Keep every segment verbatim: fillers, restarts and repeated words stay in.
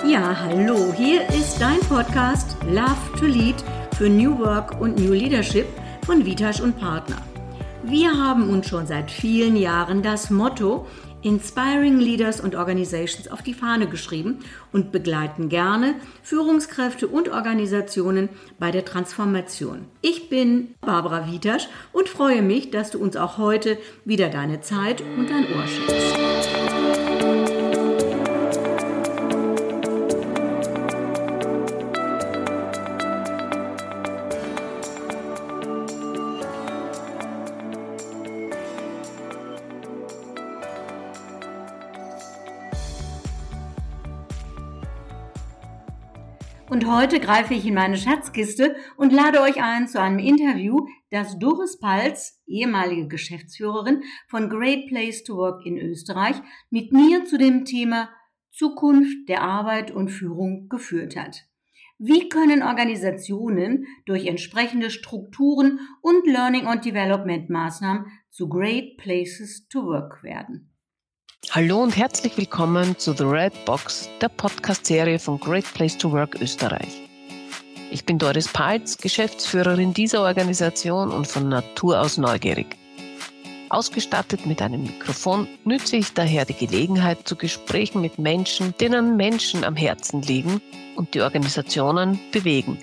Ja, hallo, hier ist dein Podcast Love to Lead für New Work und New Leadership von Vitasch und Partner. Wir haben uns schon seit vielen Jahren das Motto Inspiring Leaders und Organizations auf die Fahne geschrieben und begleiten gerne Führungskräfte und Organisationen bei der Transformation. Ich bin Barbara Vitasch und freue mich, dass du uns auch heute wieder deine Zeit und dein Ohr schenkst. Und heute greife ich in meine Schatzkiste und lade euch ein zu einem Interview, das Doris Paltz, ehemalige Geschäftsführerin von Great Place to Work in Österreich, mit mir zu dem Thema Zukunft der Arbeit und Führung geführt hat. Wie können Organisationen durch entsprechende Strukturen und Learning and Development Maßnahmen zu Great Places to Work werden? Hallo und herzlich willkommen zu The Red Box, der Podcast-Serie von Great Place to Work Österreich. Ich bin Doris Paltz, Geschäftsführerin dieser Organisation und von Natur aus neugierig. Ausgestattet mit einem Mikrofon nütze ich daher die Gelegenheit zu Gesprächen mit Menschen, denen Menschen am Herzen liegen und die Organisationen bewegen.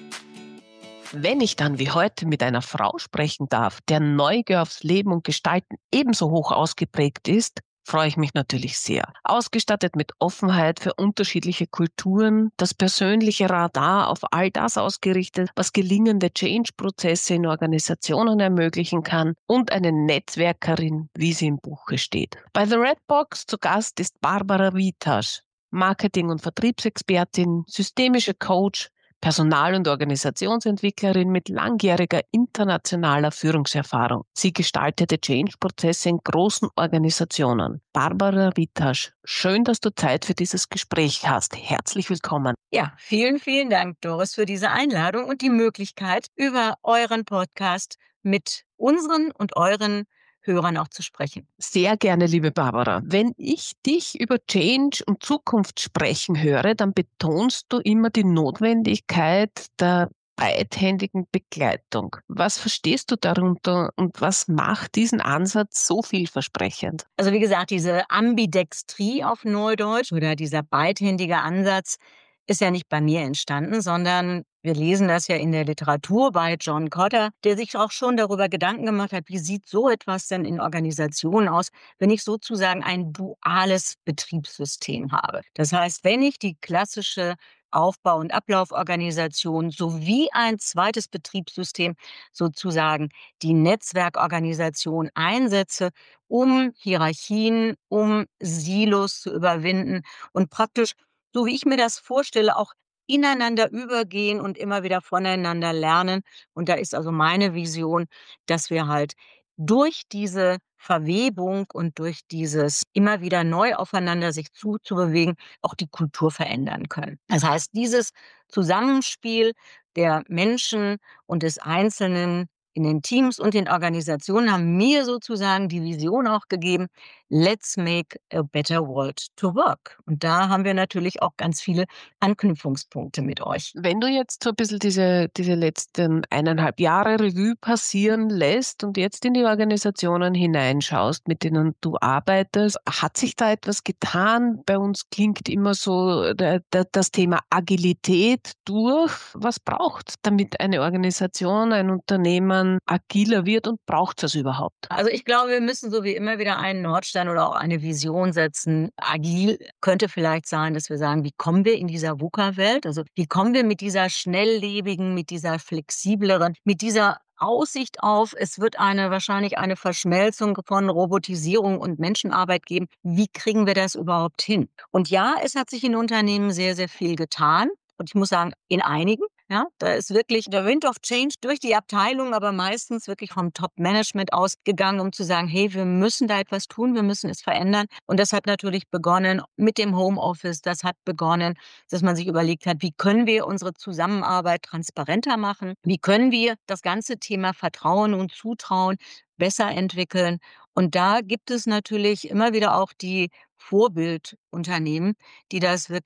Wenn ich dann wie heute mit einer Frau sprechen darf, deren Neugier aufs Leben und Gestalten ebenso hoch ausgeprägt ist, freue ich mich natürlich sehr. Ausgestattet mit Offenheit für unterschiedliche Kulturen, das persönliche Radar auf all das ausgerichtet, was gelingende Change-Prozesse in Organisationen ermöglichen kann und eine Netzwerkerin, wie sie im Buche steht. Bei The Red Box zu Gast ist Barbara Vitasch, Marketing- und Vertriebsexpertin, systemischer Coach, Personal- und Organisationsentwicklerin mit langjähriger internationaler Führungserfahrung. Sie gestaltete Change-Prozesse in großen Organisationen. Barbara Vitasch, schön, dass du Zeit für dieses Gespräch hast. Herzlich willkommen. Ja, vielen, vielen Dank, Doris, für diese Einladung und die Möglichkeit, über euren Podcast mit unseren und euren Hörern auch zu sprechen. Sehr gerne, liebe Barbara. Wenn ich dich über Change und Zukunft sprechen höre, dann betonst du immer die Notwendigkeit der beidhändigen Begleitung. Was verstehst du darunter und was macht diesen Ansatz so vielversprechend? Also wie gesagt, diese Ambidextrie auf Neudeutsch oder dieser beidhändige Ansatz ist ja nicht bei mir entstanden, sondern wir lesen das ja in der Literatur bei John Kotter, der sich auch schon darüber Gedanken gemacht hat, wie sieht so etwas denn in Organisationen aus, wenn ich sozusagen ein duales Betriebssystem habe. Das heißt, wenn ich die klassische Aufbau- und Ablauforganisation sowie ein zweites Betriebssystem, sozusagen die Netzwerkorganisation, einsetze, um Hierarchien, um Silos zu überwinden und praktisch, so wie ich mir das vorstelle, auch ineinander übergehen und immer wieder voneinander lernen. Und da ist also meine Vision, dass wir halt durch diese Verwebung und durch dieses immer wieder neu aufeinander sich zuzubewegen, auch die Kultur verändern können. Das heißt, dieses Zusammenspiel der Menschen und des Einzelnen in den Teams und den Organisationen haben mir sozusagen die Vision auch gegeben, let's make a better world to work. Und da haben wir natürlich auch ganz viele Anknüpfungspunkte mit euch. Wenn du jetzt so ein bisschen diese, diese letzten eineinhalb Jahre Revue passieren lässt und jetzt in die Organisationen hineinschaust, mit denen du arbeitest, hat sich da etwas getan? Bei uns klingt immer so der, der, das Thema Agilität durch. Was braucht es, damit eine Organisation, ein Unternehmen agiler wird und braucht es überhaupt? Also ich glaube, wir müssen so wie immer wieder einen Nordstern oder auch eine Vision setzen. Agil könnte vielleicht sein, dass wir sagen, wie kommen wir in dieser VUCA-Welt? Also wie kommen wir mit dieser schnelllebigen, mit dieser flexibleren, mit dieser Aussicht auf, es wird eine wahrscheinlich eine Verschmelzung von Robotisierung und Menschenarbeit geben. Wie kriegen wir das überhaupt hin? Und ja, es hat sich in Unternehmen sehr, sehr viel getan. Und ich muss sagen, in einigen. Ja, da ist wirklich der Wind of Change durch die Abteilung, aber meistens wirklich vom Top-Management ausgegangen, um zu sagen, hey, wir müssen da etwas tun, wir müssen es verändern. Und das hat natürlich begonnen mit dem Homeoffice. Das hat begonnen, dass man sich überlegt hat, wie können wir unsere Zusammenarbeit transparenter machen? Wie können wir das ganze Thema Vertrauen und Zutrauen besser entwickeln? Und da gibt es natürlich immer wieder auch die Vorbildunternehmen, die das wirklich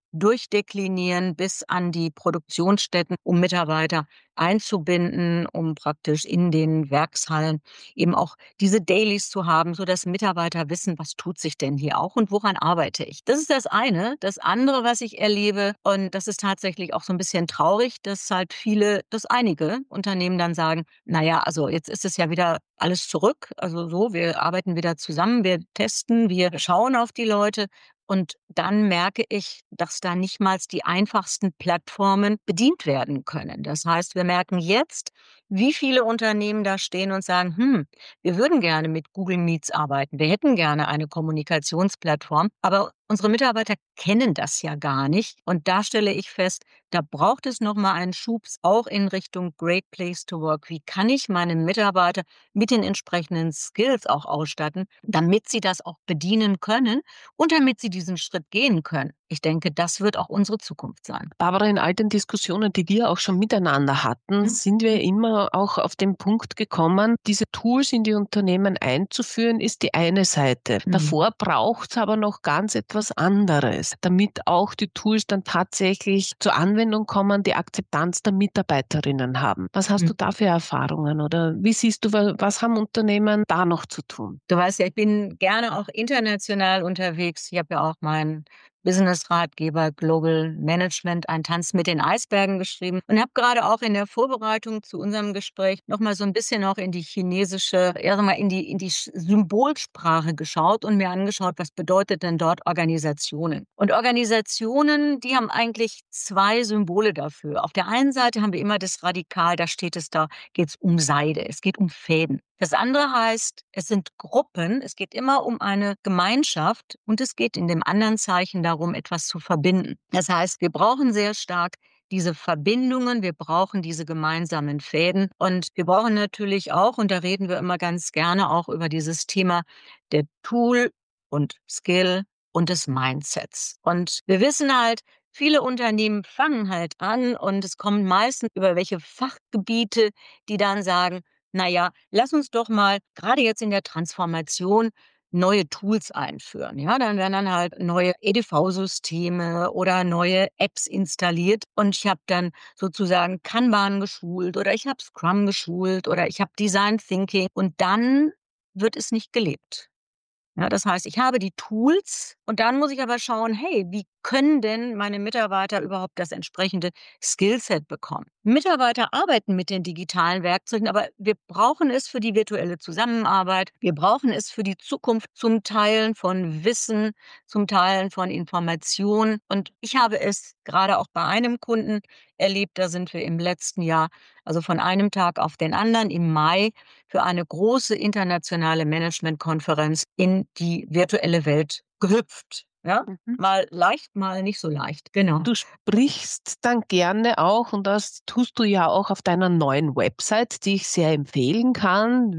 durchdeklinieren bis an die Produktionsstätten, um Mitarbeiter einzubinden, um praktisch in den Werkshallen eben auch diese Dailies zu haben, sodass Mitarbeiter wissen, was tut sich denn hier auch und woran arbeite ich. Das ist das eine. Das andere, was ich erlebe, und das ist tatsächlich auch so ein bisschen traurig, dass halt viele, dass einige Unternehmen dann sagen, na ja, also jetzt ist es ja wieder alles zurück. Also so, wir arbeiten wieder zusammen, wir testen, wir schauen auf die Leute. Und dann merke ich, dass da nicht mal die einfachsten Plattformen bedient werden können. Das heißt, wir merken jetzt, wie viele Unternehmen da stehen und sagen, hm, wir würden gerne mit Google Meets arbeiten. Wir hätten gerne eine Kommunikationsplattform, aber unsere Mitarbeiter kennen das ja gar nicht. Und da stelle ich fest, da braucht es nochmal einen Schubs auch in Richtung Great Place to Work. Wie kann ich meine Mitarbeiter mit den entsprechenden Skills auch ausstatten, damit sie das auch bedienen können und damit sie diesen Schritt gehen können? Ich denke, das wird auch unsere Zukunft sein. Barbara, in all den Diskussionen, die wir auch schon miteinander hatten, Hm? sind wir immer auch auf den Punkt gekommen, diese Tools in die Unternehmen einzuführen, ist die eine Seite. Mhm. Davor braucht es aber noch ganz etwas anderes, damit auch die Tools dann tatsächlich zur Anwendung kommen, die Akzeptanz der Mitarbeiterinnen haben. Was hast Mhm. du da für Erfahrungen oder wie siehst du, wa- was haben Unternehmen da noch zu tun? Du weißt ja, ich bin gerne auch international unterwegs. Ich habe ja auch meinen Business-Ratgeber Global Management, ein Tanz mit den Eisbergen geschrieben und habe gerade auch in der Vorbereitung zu unserem Gespräch noch mal so ein bisschen auch in die chinesische, eher so mal in die in die Sch Symbolsprache geschaut und mir angeschaut, was bedeutet denn dort Organisationen? Und Organisationen, die haben eigentlich zwei Symbole dafür. Auf der einen Seite haben wir immer das Radikal, da steht es da geht's um Seide, es geht um Fäden. Das andere heißt, es sind Gruppen, es geht immer um eine Gemeinschaft und es geht in dem anderen Zeichen darum, etwas zu verbinden. Das heißt, wir brauchen sehr stark diese Verbindungen, wir brauchen diese gemeinsamen Fäden und wir brauchen natürlich auch, und da reden wir immer ganz gerne auch über dieses Thema der Tool und Skill und des Mindsets. Und wir wissen halt, viele Unternehmen fangen halt an und es kommt meistens über welche Fachgebiete, die dann sagen, na ja, lass uns doch mal gerade jetzt in der Transformation neue Tools einführen. Ja, dann werden dann halt neue E D V-Systeme oder neue Apps installiert und ich habe dann sozusagen Kanban geschult oder ich habe Scrum geschult oder ich habe Design Thinking und dann wird es nicht gelebt. Ja, das heißt, ich habe die Tools und dann muss ich aber schauen, hey, wie können denn meine Mitarbeiter überhaupt das entsprechende Skillset bekommen? Mitarbeiter arbeiten mit den digitalen Werkzeugen, aber wir brauchen es für die virtuelle Zusammenarbeit. Wir brauchen es für die Zukunft zum Teilen von Wissen, zum Teilen von Informationen. Und ich habe es gerade auch bei einem Kunden erlebt, da sind wir im letzten Jahr, also von einem Tag auf den anderen im Mai, für eine große internationale Managementkonferenz in die virtuelle Welt gehüpft. Ja, Mhm. mal leicht, mal nicht so leicht. Genau. Du sprichst dann gerne auch, und das tust du ja auch auf deiner neuen Website, die ich sehr empfehlen kann,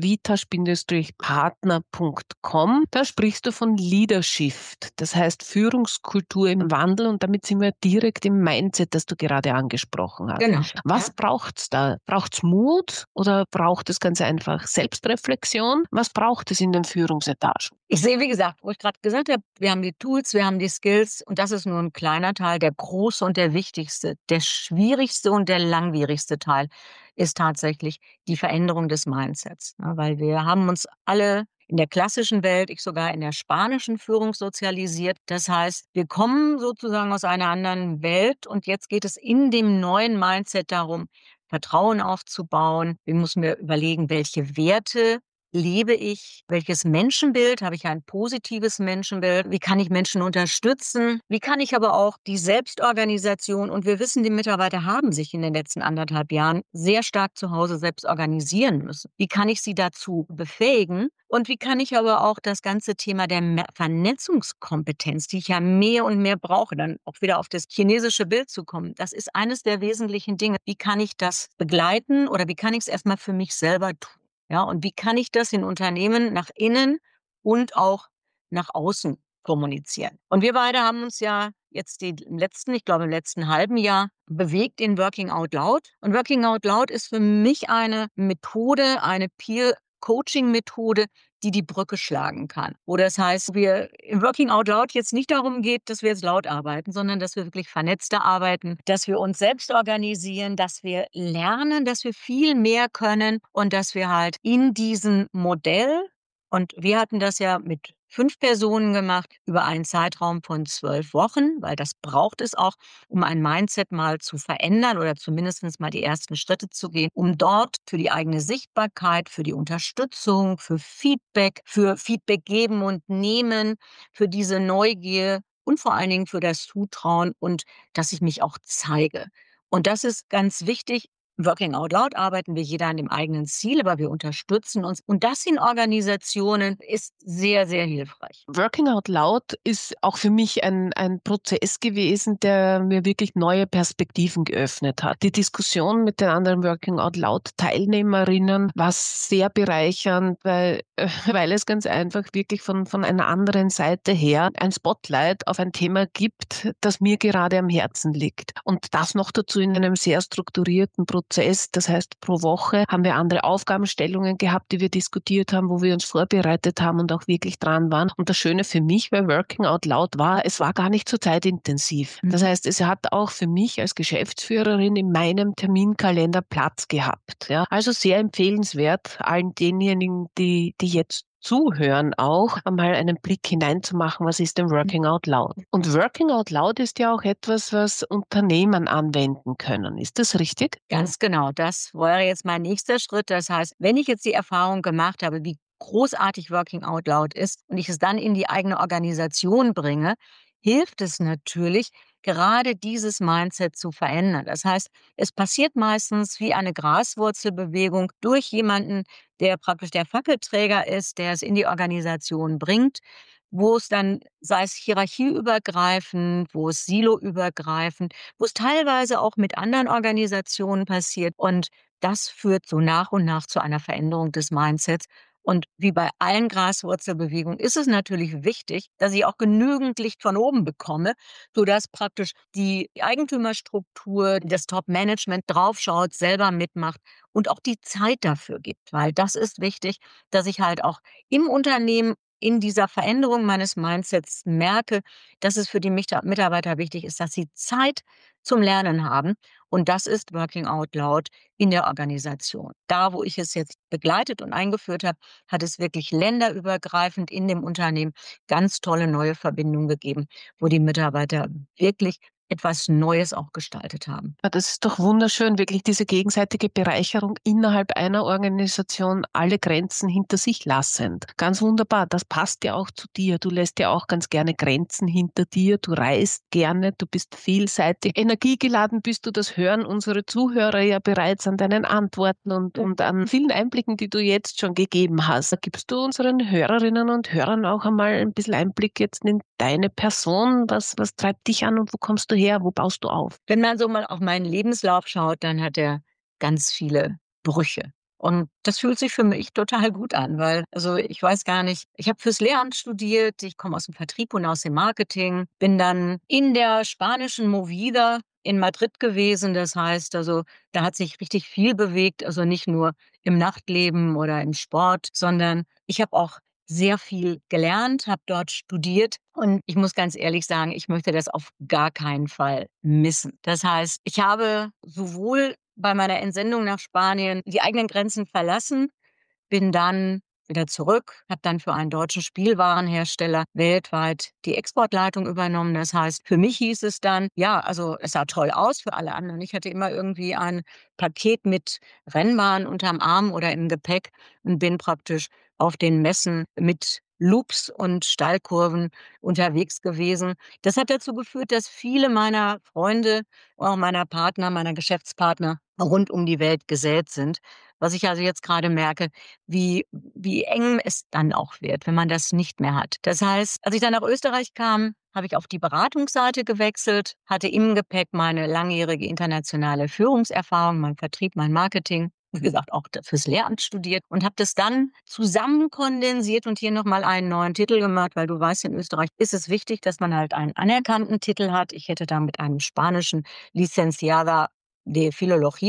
vita-partner punkt com. Da sprichst du von Leadership, das heißt Führungskultur im Wandel, und damit sind wir direkt im Mindset, das du gerade angesprochen hast. Genau. Was Ja. braucht's da? Braucht's Mut oder braucht es ganz einfach Selbstreflexion? Was braucht es in den Führungsetagen? Ich sehe, wie gesagt, wo ich gerade gesagt habe, wir haben die Tools, wir haben die Skills und das ist nur ein kleiner Teil. Der große und der wichtigste, der schwierigste und der langwierigste Teil ist tatsächlich die Veränderung des Mindsets, ne? Weil wir haben uns alle in der klassischen Welt, ich sogar in der spanischen Führung sozialisiert. Das heißt, wir kommen sozusagen aus einer anderen Welt und jetzt geht es in dem neuen Mindset darum, Vertrauen aufzubauen. Ich muss mir überlegen, welche Werte lebe ich? Welches Menschenbild? Habe ich ein positives Menschenbild? Wie kann ich Menschen unterstützen? Wie kann ich aber auch die Selbstorganisation, und wir wissen, die Mitarbeiter haben sich in den letzten anderthalb Jahren sehr stark zu Hause selbst organisieren müssen. Wie kann ich sie dazu befähigen? Und wie kann ich aber auch das ganze Thema der Me- Vernetzungskompetenz, die ich ja mehr und mehr brauche, dann auch wieder auf das chinesische Bild zu kommen. Das ist eines der wesentlichen Dinge. Wie kann ich das begleiten oder wie kann ich es erstmal für mich selber tun? Ja, und wie kann ich das in Unternehmen nach innen und auch nach außen kommunizieren? Und wir beide haben uns ja jetzt die, im letzten, ich glaube im letzten halben Jahr bewegt in Working Out Loud. Und Working Out Loud ist für mich eine Methode, eine Peer-Coaching-Methode, die die Brücke schlagen kann. Wo das heißt, wir im Working Out Loud jetzt nicht darum geht, dass wir jetzt laut arbeiten, sondern dass wir wirklich vernetzter arbeiten, dass wir uns selbst organisieren, dass wir lernen, dass wir viel mehr können und dass wir halt in diesem Modell, und wir hatten das ja mit fünf Personen gemacht über einen Zeitraum von zwölf Wochen, weil das braucht es auch, um ein Mindset mal zu verändern oder zumindest mal die ersten Schritte zu gehen, um dort für die eigene Sichtbarkeit, für die Unterstützung, für Feedback, für Feedback geben und nehmen, für diese Neugier und vor allen Dingen für das Zutrauen und dass ich mich auch zeige. Und das ist ganz wichtig. Working Out Loud arbeiten wir jeder an dem eigenen Ziel, aber wir unterstützen uns. Und das in Organisationen ist sehr, sehr hilfreich. Working Out Loud ist auch für mich ein, ein Prozess gewesen, der mir wirklich neue Perspektiven geöffnet hat. Die Diskussion mit den anderen Working Out Loud Teilnehmerinnen war sehr bereichernd, weil, äh, weil es ganz einfach wirklich von, von einer anderen Seite her ein Spotlight auf ein Thema gibt, das mir gerade am Herzen liegt. Und das noch dazu in einem sehr strukturierten Prozess. Das heißt, pro Woche haben wir andere Aufgabenstellungen gehabt, die wir diskutiert haben, wo wir uns vorbereitet haben und auch wirklich dran waren. Und das Schöne für mich bei Working Out Loud war, es war gar nicht so zeitintensiv. Das heißt, es hat auch für mich als Geschäftsführerin in meinem Terminkalender Platz gehabt. Ja. Also sehr empfehlenswert, allen denjenigen, die, die jetzt zuhören, auch einmal einen Blick hineinzumachen, was ist denn Working Out Loud? Und Working Out Loud ist ja auch etwas, was Unternehmen anwenden können. Ist das richtig? Ganz genau. Das wäre jetzt mein nächster Schritt. Das heißt, wenn ich jetzt die Erfahrung gemacht habe, wie großartig Working Out Loud ist und ich es dann in die eigene Organisation bringe, hilft es natürlich, gerade dieses Mindset zu verändern. Das heißt, es passiert meistens wie eine Graswurzelbewegung durch jemanden, der praktisch der Fackelträger ist, der es in die Organisation bringt, wo es dann, sei es hierarchieübergreifend, wo es siloübergreifend, wo es teilweise auch mit anderen Organisationen passiert. Und das führt so nach und nach zu einer Veränderung des Mindsets. Und wie bei allen Graswurzelbewegungen ist es natürlich wichtig, dass ich auch genügend Licht von oben bekomme, sodass praktisch die Eigentümerstruktur, das Top-Management draufschaut, selber mitmacht und auch die Zeit dafür gibt. Weil das ist wichtig, dass ich halt auch im Unternehmen in dieser Veränderung meines Mindsets merke, dass es für die Mita- Mitarbeiter wichtig ist, dass sie Zeit zum Lernen haben. Und das ist Working Out Loud in der Organisation. Da, wo ich es jetzt begleitet und eingeführt habe, hat es wirklich länderübergreifend in dem Unternehmen ganz tolle neue Verbindungen gegeben, wo die Mitarbeiter wirklich etwas Neues auch gestaltet haben. Ja, das ist doch wunderschön, wirklich diese gegenseitige Bereicherung innerhalb einer Organisation, alle Grenzen hinter sich lassend. Ganz wunderbar, das passt ja auch zu dir. Du lässt ja auch ganz gerne Grenzen hinter dir, du reist gerne, du bist vielseitig. Energiegeladen bist du, das hören unsere Zuhörer ja bereits an deinen Antworten und, und an vielen Einblicken, die du jetzt schon gegeben hast. Da gibst du unseren Hörerinnen und Hörern auch einmal ein bisschen Einblick jetzt in deine Person. Was, was treibt dich an und wo kommst du her? Wo baust du auf? Wenn man so mal auf meinen Lebenslauf schaut, dann hat er ganz viele Brüche. Und das fühlt sich für mich total gut an, weil, also ich weiß gar nicht, ich habe fürs Lehramt studiert, ich komme aus dem Vertrieb und aus dem Marketing, bin dann in der spanischen Movida in Madrid gewesen. Das heißt, also da hat sich richtig viel bewegt, also nicht nur im Nachtleben oder im Sport, sondern ich habe auch sehr viel gelernt, habe dort studiert und ich muss ganz ehrlich sagen, ich möchte das auf gar keinen Fall missen. Das heißt, ich habe sowohl bei meiner Entsendung nach Spanien die eigenen Grenzen verlassen, bin dann wieder zurück, habe dann für einen deutschen Spielwarenhersteller weltweit die Exportleitung übernommen. Das heißt, für mich hieß es dann, ja, also es sah toll aus für alle anderen. Ich hatte immer irgendwie ein Paket mit Rennbahn unterm Arm oder im Gepäck und bin praktisch auf den Messen mit Loops und Steilkurven unterwegs gewesen. Das hat dazu geführt, dass viele meiner Freunde, auch meiner Partner, meiner Geschäftspartner rund um die Welt gesät sind. Was ich also jetzt gerade merke, wie, wie eng es dann auch wird, wenn man das nicht mehr hat. Das heißt, als ich dann nach Österreich kam, habe ich auf die Beratungsseite gewechselt, hatte im Gepäck meine langjährige internationale Führungserfahrung, mein Vertrieb, mein Marketing, wie gesagt, auch fürs Lehramt studiert und habe das dann zusammenkondensiert und hier nochmal einen neuen Titel gemacht, weil du weißt, in Österreich ist es wichtig, dass man halt einen anerkannten Titel hat. Ich hätte da mit einem spanischen Licenciada de Filología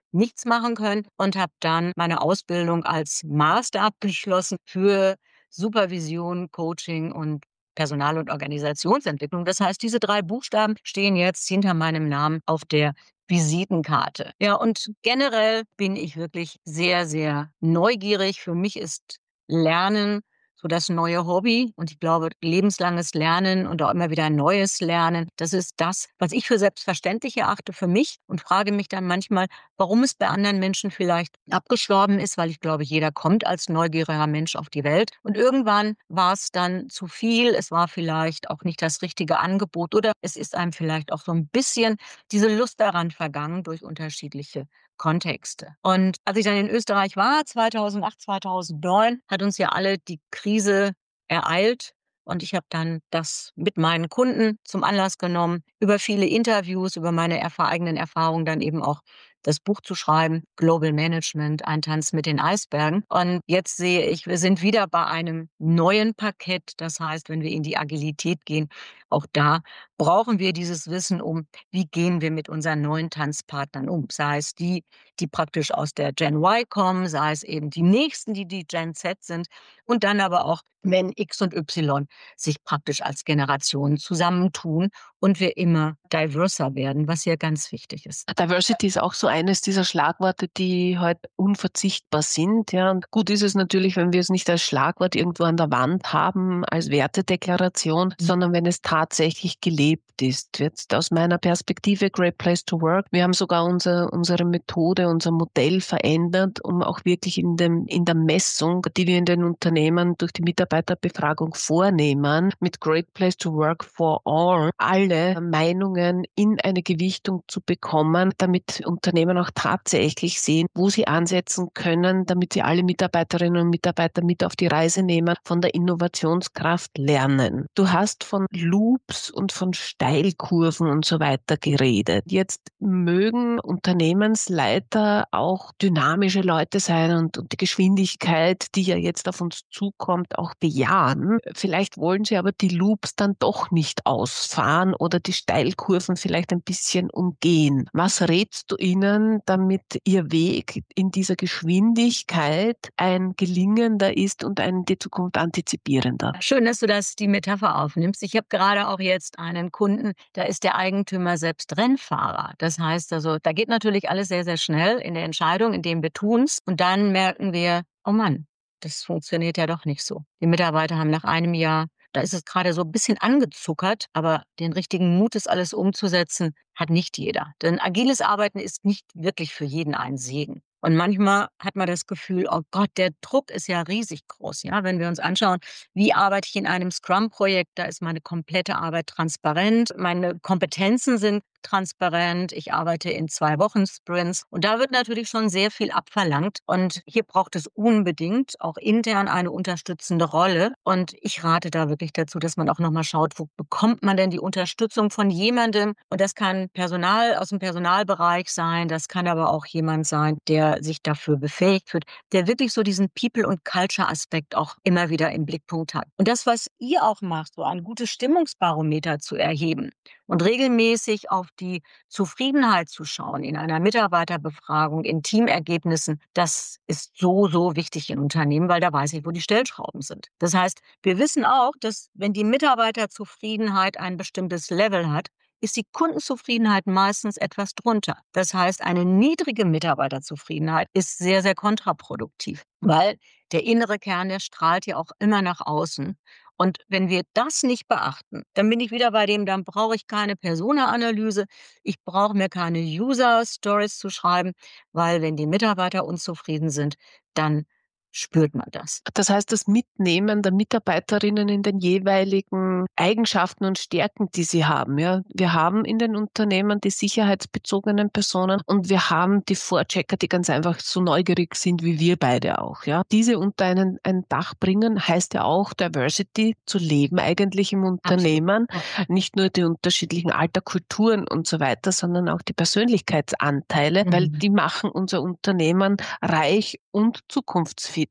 nichts machen können und habe dann meine Ausbildung als Master abgeschlossen für Supervision, Coaching und Personal- und Organisationsentwicklung. Das heißt, diese drei Buchstaben stehen jetzt hinter meinem Namen auf der Visitenkarte. Ja, und generell bin ich wirklich sehr, sehr neugierig. Für mich ist Lernen so das neue Hobby und ich glaube, lebenslanges Lernen und auch immer wieder ein neues Lernen, das ist das, was ich für selbstverständlich erachte für mich und frage mich dann manchmal, warum es bei anderen Menschen vielleicht abgestorben ist, weil ich glaube, jeder kommt als neugieriger Mensch auf die Welt. Und irgendwann war es dann zu viel, es war vielleicht auch nicht das richtige Angebot oder es ist einem vielleicht auch so ein bisschen diese Lust daran vergangen durch unterschiedliche Kontexte. Und als ich dann in Österreich war, zweitausendacht, zweitausendneun, hat uns ja alle die Krise ereilt. Und ich habe dann das mit meinen Kunden zum Anlass genommen, über viele Interviews, über meine erf- eigenen Erfahrungen dann eben auch das Buch zu schreiben, Global Management, ein Tanz mit den Eisbergen. Und jetzt sehe ich, wir sind wieder bei einem neuen Parkett. Das heißt, wenn wir in die Agilität gehen, auch da brauchen wir dieses Wissen um, wie gehen wir mit unseren neuen Tanzpartnern um. Sei es die, die praktisch aus der Gen Y kommen, sei es eben die nächsten, die die Gen Z sind. Und dann aber auch, wenn X und Y sich praktisch als Generationen zusammentun und wir immer diverser werden, was ja ganz wichtig ist. Diversity ist auch so eines dieser Schlagworte, die heute unverzichtbar sind. Ja, und gut ist es natürlich, wenn wir es nicht als Schlagwort irgendwo an der Wand haben, als Wertedeklaration, sondern wenn es tatsächlich gelebt ist. Jetzt aus meiner Perspektive Great Place to Work. Wir haben sogar unser, unsere Methode, unser Modell verändert, um auch wirklich in dem, in der Messung, die wir in den Unternehmen durch die Mitarbeiterbefragung vornehmen, mit Great Place to Work for All, alle Meinungen in eine Gewichtung zu bekommen, damit Unternehmen auch tatsächlich sehen, wo sie ansetzen können, damit sie alle Mitarbeiterinnen und Mitarbeiter mit auf die Reise nehmen, von der Innovationskraft lernen. Du hast von Loops und von Steilkurven und so weiter geredet. Jetzt mögen Unternehmensleiter auch dynamische Leute sein und, und die Geschwindigkeit, die ja jetzt auf uns zukommt, auch bejahen. Vielleicht wollen sie aber die Loops dann doch nicht ausfahren oder die Steilkurven vielleicht ein bisschen umgehen. Was rätst du ihnen, damit ihr Weg in dieser Geschwindigkeit ein gelingender ist und ein die Zukunft antizipierender? Schön, dass du das die Metapher aufnimmst. Ich habe gerade auch jetzt einen Kunden, da ist der Eigentümer selbst Rennfahrer. Das heißt also, da geht natürlich alles sehr, sehr schnell in der Entscheidung, indem wir tun's. Und dann merken wir, oh Mann, das funktioniert ja doch nicht so. Die Mitarbeiter haben nach einem Jahr, da ist es gerade so ein bisschen angezuckert, aber den richtigen Mut, das alles umzusetzen, hat nicht jeder. Denn agiles Arbeiten ist nicht wirklich für jeden ein Segen. Und manchmal hat man das Gefühl, oh Gott, der Druck ist ja riesig groß. Ja, wenn wir uns anschauen, wie arbeite ich in einem Scrum-Projekt, da ist meine komplette Arbeit transparent, meine Kompetenzen sind transparent, ich arbeite in zwei Wochen Sprints und da wird natürlich schon sehr viel abverlangt und hier braucht es unbedingt auch intern eine unterstützende Rolle und ich rate da wirklich dazu, dass man auch nochmal schaut, wo bekommt man denn die Unterstützung von jemandem und das kann Personal aus dem Personalbereich sein, das kann aber auch jemand sein, der sich dafür befähigt wird, der wirklich so diesen People- und Culture-Aspekt auch immer wieder im Blickpunkt hat. Und das, was ihr auch macht, so ein gutes Stimmungsbarometer zu erheben und regelmäßig auf die Zufriedenheit zu schauen in einer Mitarbeiterbefragung, in Teamergebnissen, das ist so, so wichtig in Unternehmen, weil da weiß ich, wo die Stellschrauben sind. Das heißt, wir wissen auch, dass wenn die Mitarbeiterzufriedenheit ein bestimmtes Level hat, ist die Kundenzufriedenheit meistens etwas drunter. Das heißt, eine niedrige Mitarbeiterzufriedenheit ist sehr, sehr kontraproduktiv, weil der innere Kern, der strahlt ja auch immer nach außen. Und wenn wir das nicht beachten, dann bin ich wieder bei dem, dann brauche ich keine Persona-Analyse, ich brauche mir keine User-Stories zu schreiben, weil wenn die Mitarbeiter unzufrieden sind, dann spürt man das. Das heißt, das Mitnehmen der Mitarbeiterinnen in den jeweiligen Eigenschaften und Stärken, die sie haben. Ja, wir haben in den Unternehmen die sicherheitsbezogenen Personen und wir haben die Vorchecker, die ganz einfach so neugierig sind wie wir beide auch. Ja, diese unter einen, ein Dach bringen, heißt ja auch Diversity zu leben eigentlich im Unternehmen. Absolut. Nicht nur die unterschiedlichen Alterkulturen und so weiter, sondern auch die Persönlichkeitsanteile, mhm. weil die machen unser Unternehmen reich und zukunftsfit.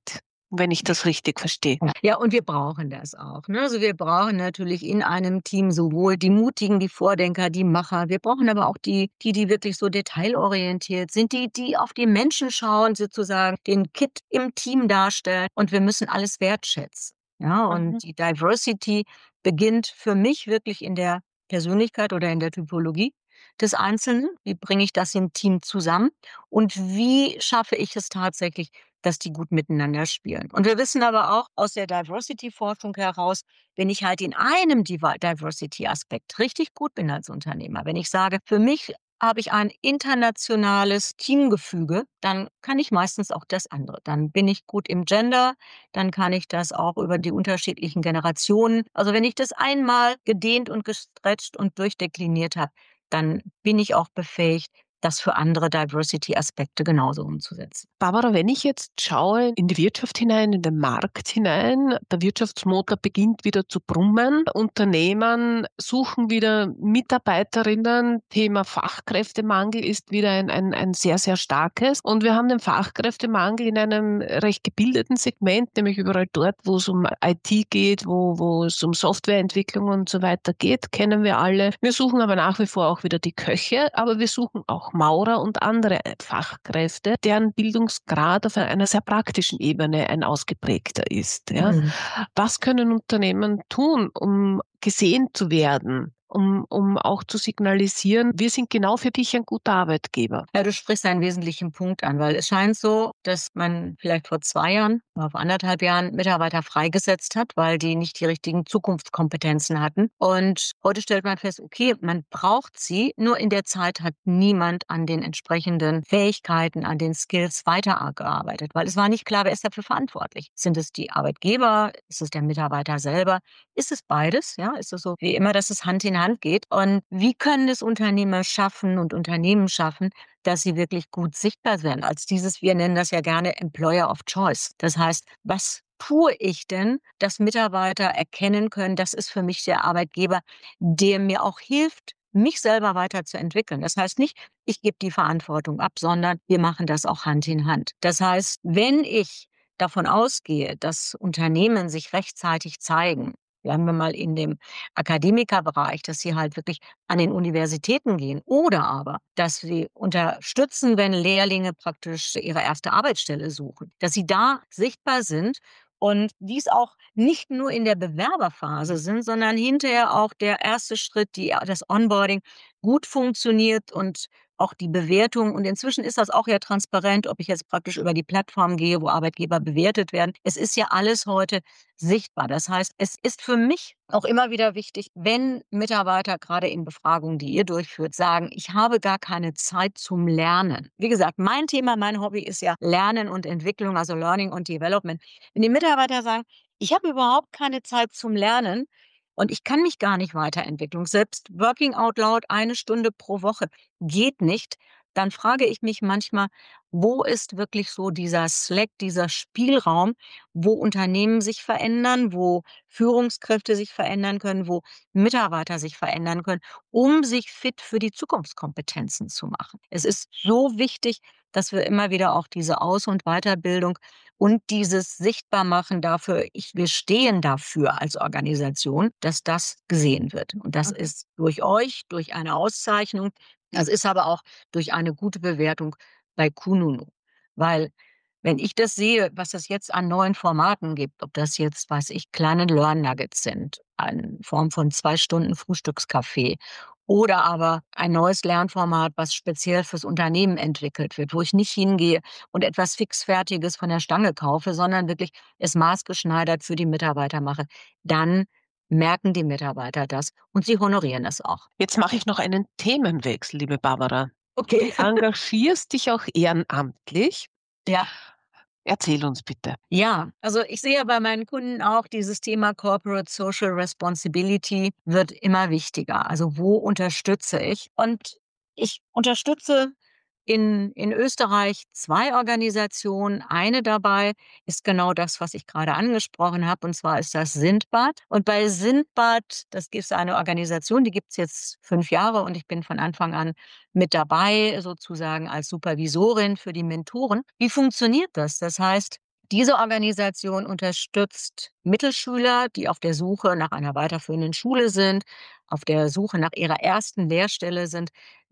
wenn ich das richtig verstehe. Ja, und wir brauchen das auch, ne? Also, wir brauchen natürlich in einem Team sowohl die Mutigen, die Vordenker, die Macher. Wir brauchen aber auch die die die wirklich so detailorientiert sind, die die auf die Menschen schauen, sozusagen den Kit im Team darstellen. Und wir müssen alles wertschätzen, ja? Mhm. Und die Diversity beginnt für mich wirklich in der Persönlichkeit oder in der Typologie des Einzelnen. Wie bringe ich das im Team zusammen? Und wie schaffe ich es tatsächlich, dass die gut miteinander spielen? Und wir wissen aber auch aus der Diversity-Forschung heraus, wenn ich halt in einem Divi Diversity-Aspekt richtig gut bin als Unternehmer, wenn ich sage, für mich habe ich ein internationales Teamgefüge, dann kann ich meistens auch das andere. Dann bin ich gut im Gender, dann kann ich das auch über die unterschiedlichen Generationen. Also wenn ich das einmal gedehnt und gestretcht und durchdekliniert habe, dann bin ich auch befähigt, das für andere Diversity-Aspekte genauso umzusetzen. Barbara, wenn ich jetzt schaue in die Wirtschaft hinein, in den Markt hinein, der Wirtschaftsmotor beginnt wieder zu brummen. Unternehmen suchen wieder Mitarbeiterinnen. Thema Fachkräftemangel ist wieder ein, ein, ein sehr, sehr starkes. Und wir haben den Fachkräftemangel in einem recht gebildeten Segment, nämlich überall dort, wo es um I T geht, wo, wo es um Softwareentwicklung und so weiter geht, kennen wir alle. Wir suchen aber nach wie vor auch wieder die Köche, aber wir suchen auch Maurer und andere Fachkräfte, deren Bildungsgrad auf einer sehr praktischen Ebene ein ausgeprägter ist. Ja. Mhm. Was können Unternehmen tun, um gesehen zu werden, um, um auch zu signalisieren, wir sind genau für dich ein guter Arbeitgeber? Ja, du sprichst einen wesentlichen Punkt an, weil es scheint so, dass man vielleicht vor zwei Jahren oder vor anderthalb Jahren Mitarbeiter freigesetzt hat, weil die nicht die richtigen Zukunftskompetenzen hatten. Und heute stellt man fest, okay, man braucht sie, nur in der Zeit hat niemand an den entsprechenden Fähigkeiten, an den Skills weitergearbeitet, weil es war nicht klar, wer ist dafür verantwortlich. Sind es die Arbeitgeber? Ist es der Mitarbeiter selber? Ist es beides? Ja, ist es so wie immer, dass es Hand in Hand geht? Und wie können es Unternehmer schaffen und Unternehmen schaffen, dass sie wirklich gut sichtbar werden als dieses, wir nennen das ja gerne Employer of Choice. Das heißt, was tue ich denn, dass Mitarbeiter erkennen können, das ist für mich der Arbeitgeber, der mir auch hilft, mich selber weiterzuentwickeln. Das heißt nicht, ich gebe die Verantwortung ab, sondern wir machen das auch Hand in Hand. Das heißt, wenn ich davon ausgehe, dass Unternehmen sich rechtzeitig zeigen, bleiben wir mal in dem Akademikerbereich, dass sie halt wirklich an den Universitäten gehen oder aber, dass sie unterstützen, wenn Lehrlinge praktisch ihre erste Arbeitsstelle suchen, dass sie da sichtbar sind und dies auch nicht nur in der Bewerberphase sind, sondern hinterher auch der erste Schritt, die das Onboarding gut funktioniert und auch die Bewertung. Und inzwischen ist das auch ja transparent, ob ich jetzt praktisch über die Plattform gehe, wo Arbeitgeber bewertet werden. Es ist ja alles heute sichtbar. Das heißt, es ist für mich auch immer wieder wichtig, wenn Mitarbeiter gerade in Befragungen, die ihr durchführt, sagen, ich habe gar keine Zeit zum Lernen. Wie gesagt, mein Thema, mein Hobby ist ja Lernen und Entwicklung, also Learning und Development. Wenn die Mitarbeiter sagen, ich habe überhaupt keine Zeit zum Lernen und ich kann mich gar nicht weiterentwickeln, selbst Working Out Loud eine Stunde pro Woche geht nicht, dann frage ich mich manchmal, wo ist wirklich so dieser Slack, dieser Spielraum, wo Unternehmen sich verändern, wo Führungskräfte sich verändern können, wo Mitarbeiter sich verändern können, um sich fit für die Zukunftskompetenzen zu machen. Es ist so wichtig, dass wir immer wieder auch diese Aus- und Weiterbildung und dieses Sichtbarmachen dafür, ich, wir stehen dafür als Organisation, dass das gesehen wird. Und das Mhm. ist durch euch, durch eine Auszeichnung, das ist aber auch durch eine gute Bewertung bei Kununu. Weil wenn ich das sehe, was es jetzt an neuen Formaten gibt, ob das jetzt, weiß ich, kleine Learn Nuggets sind, in Form von zwei Stunden Frühstückscafé oder aber ein neues Lernformat, was speziell fürs Unternehmen entwickelt wird, wo ich nicht hingehe und etwas Fixfertiges von der Stange kaufe, sondern wirklich es maßgeschneidert für die Mitarbeiter mache, dann merken die Mitarbeiter das und sie honorieren es auch. Jetzt mache ich noch einen Themenwechsel, liebe Barbara. Okay. Du engagierst dich auch ehrenamtlich. Ja. Erzähl uns bitte. Ja, also ich sehe bei meinen Kunden auch, dieses Thema Corporate Social Responsibility wird immer wichtiger. Also wo unterstütze ich? Und ich unterstütze in, in Österreich zwei Organisationen. Eine dabei ist genau das, was ich gerade angesprochen habe, und zwar ist das Sindbad. Und bei Sindbad, das ist eine Organisation, die gibt es jetzt fünf Jahre und ich bin von Anfang an mit dabei, sozusagen als Supervisorin für die Mentoren. Wie funktioniert das? Das heißt, Diese Organisation unterstützt Mittelschüler, die auf der Suche nach einer weiterführenden Schule sind, auf der Suche nach ihrer ersten Lehrstelle sind,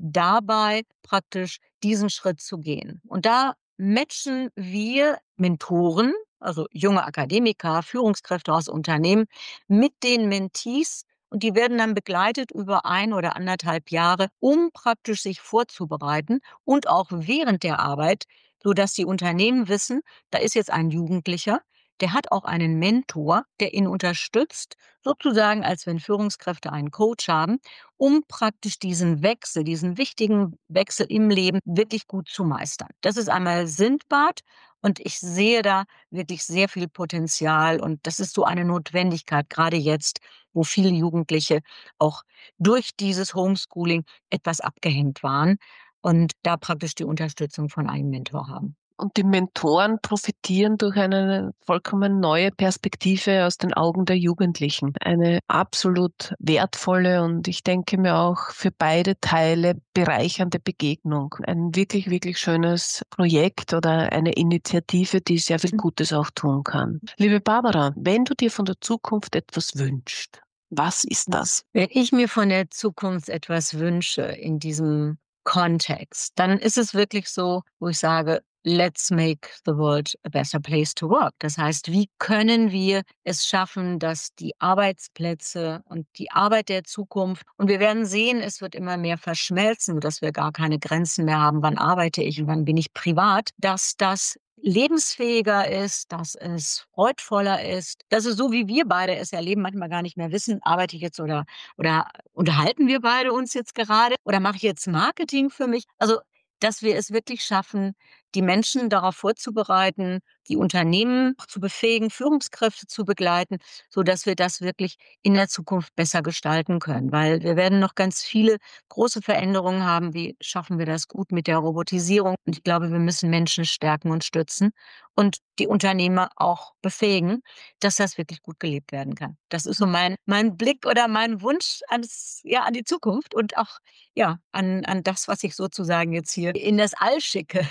dabei praktisch diesen Schritt zu gehen. Und da matchen wir Mentoren, also junge Akademiker, Führungskräfte aus Unternehmen, mit den Mentees. Und die werden dann begleitet über ein oder anderthalb Jahre, um praktisch sich vorzubereiten und auch während der Arbeit, sodass die Unternehmen wissen, da ist jetzt ein Jugendlicher, der hat auch einen Mentor, der ihn unterstützt, sozusagen als wenn Führungskräfte einen Coach haben, um praktisch diesen Wechsel, diesen wichtigen Wechsel im Leben wirklich gut zu meistern. Das ist einmal Sindbad und ich sehe da wirklich sehr viel Potenzial und das ist so eine Notwendigkeit, gerade jetzt, wo viele Jugendliche auch durch dieses Homeschooling etwas abgehängt waren und da praktisch die Unterstützung von einem Mentor haben. Und die Mentoren profitieren durch eine vollkommen neue Perspektive aus den Augen der Jugendlichen. Eine absolut wertvolle und ich denke mir auch für beide Teile bereichernde Begegnung. Ein wirklich, wirklich schönes Projekt oder eine Initiative, die sehr viel Gutes auch tun kann. Liebe Barbara, wenn du dir von der Zukunft etwas wünschst, was ist das? Wenn ich mir von der Zukunft etwas wünsche in diesem Kontext, dann ist es wirklich so, wo ich sage, let's make the world a better place to work. Das heißt, wie können wir es schaffen, dass die Arbeitsplätze und die Arbeit der Zukunft, und wir werden sehen, es wird immer mehr verschmelzen, dass wir gar keine Grenzen mehr haben, wann arbeite ich und wann bin ich privat, dass das lebensfähiger ist, dass es freudvoller ist, dass es so, wie wir beide es erleben, manchmal gar nicht mehr wissen, arbeite ich jetzt oder, oder unterhalten wir beide uns jetzt gerade oder mache ich jetzt Marketing für mich? Also, dass wir es wirklich schaffen, die Menschen darauf vorzubereiten, die Unternehmen zu befähigen, Führungskräfte zu begleiten, sodass wir das wirklich in der Zukunft besser gestalten können. Weil wir werden noch ganz viele große Veränderungen haben. Wie schaffen wir das gut mit der Robotisierung? Und ich glaube, wir müssen Menschen stärken und stützen und die Unternehmer auch befähigen, dass das wirklich gut gelebt werden kann. Das ist so mein, mein Blick oder mein Wunsch ans, ja, an die Zukunft und auch ja, an, an das, was ich sozusagen jetzt hier in das All schicke.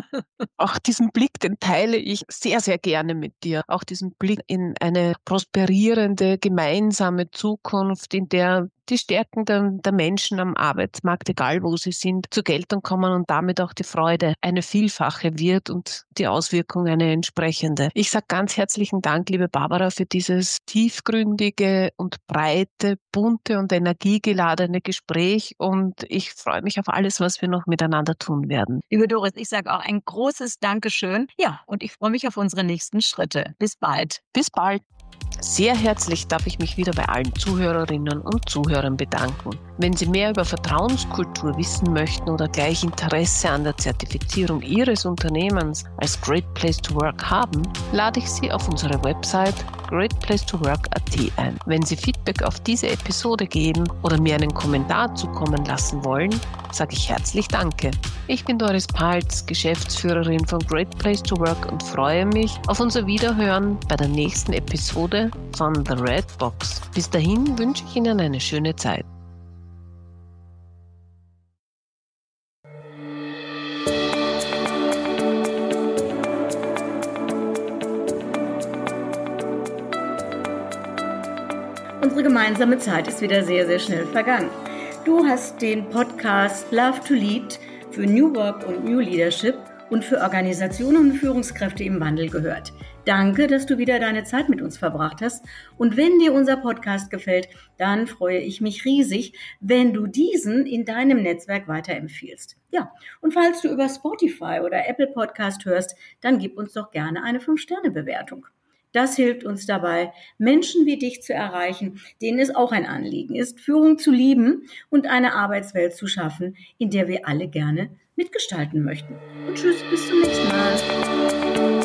Auch diesen Blick, den teile ich sehr, sehr gerne mit dir. Auch diesen Blick in eine prosperierende, gemeinsame Zukunft, in der die Stärken der, der Menschen am Arbeitsmarkt, egal wo sie sind, zur Geltung kommen und damit auch die Freude eine vielfache wird und die Auswirkung eine entsprechende. Ich sage ganz herzlichen Dank, liebe Barbara, für dieses tiefgründige und breite, bunte und energiegeladene Gespräch und ich freue mich auf alles, was wir noch miteinander tun werden. Liebe Doris, ich sage auch ein großes Dankeschön. Ja, und ich freue mich auf unsere nächsten Schritte. Bis bald. Bis bald. Sehr herzlich darf ich mich wieder bei allen Zuhörerinnen und Zuhörern bedanken. Wenn Sie mehr über Vertrauenskultur wissen möchten oder gleich Interesse an der Zertifizierung Ihres Unternehmens als Great Place to Work haben, lade ich Sie auf unsere Website great place to work punkt a t ein. Wenn Sie Feedback auf diese Episode geben oder mir einen Kommentar zukommen lassen wollen, sage ich herzlich Danke. Ich bin Doris Paltz, Geschäftsführerin von Great Place to Work und freue mich auf unser Wiederhören bei der nächsten Episode von The Red Box. Bis dahin wünsche ich Ihnen eine schöne Zeit. Unsere gemeinsame Zeit ist wieder sehr, sehr schnell vergangen. Du hast den Podcast Love to Lead für New Work und New Leadership und für Organisationen und Führungskräfte im Wandel gehört. Danke, dass du wieder deine Zeit mit uns verbracht hast. Und wenn dir unser Podcast gefällt, dann freue ich mich riesig, wenn du diesen in deinem Netzwerk weiterempfiehlst. Ja, und falls du über Spotify oder Apple Podcast hörst, dann gib uns doch gerne eine fünf Sterne Bewertung. Das hilft uns dabei, Menschen wie dich zu erreichen, denen es auch ein Anliegen ist, Führung zu lieben und eine Arbeitswelt zu schaffen, in der wir alle gerne mitgestalten möchten. Und tschüss, bis zum nächsten Mal.